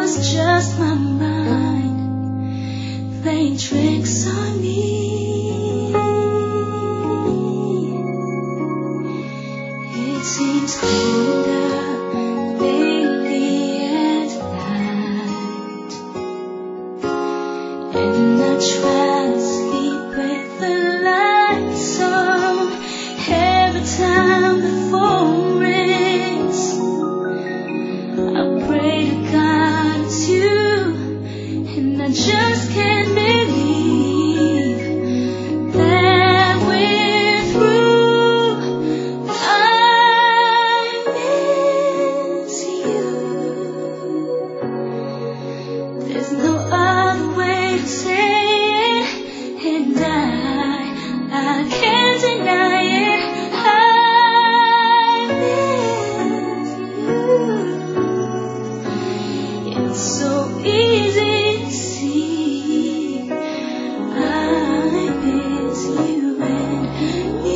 was just my mind playing tricks on me. It seems colder lately at night, and I try to sleep with the lights on. Every time the phone rings, I pray to God it's you, and I just can't believe that we're through. I miss you. There's no other way to say it, and I can't deny it. I miss you. It's so easy to see. I miss you and me.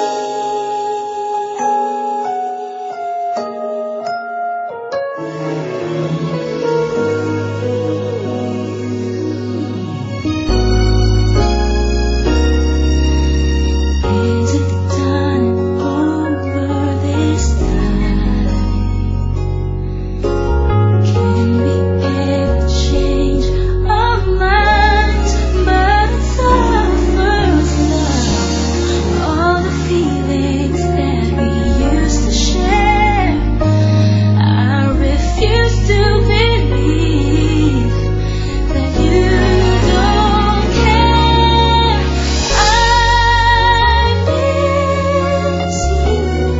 Is it done over this time? Can we ever change our minds? But it's our first love, all the feelings that we used to share. I refuse to believe that you don't care. I miss you.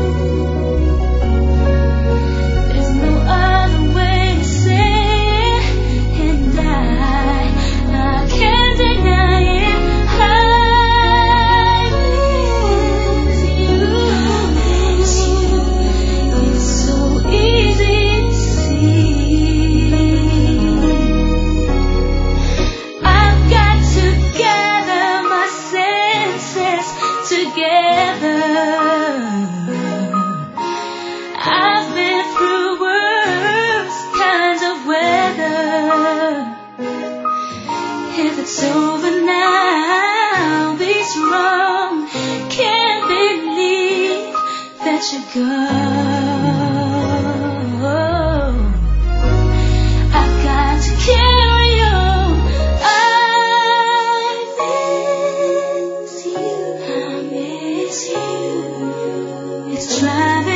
There's no other way to say it, and I can't deny it. I miss you. It's so easy to see. I've got to gather my senses together. I've been through worse kinds of weather. If it's over now, be strong. Can't believe that you're gone. I've got to carry on. I miss you. I miss you. It's driving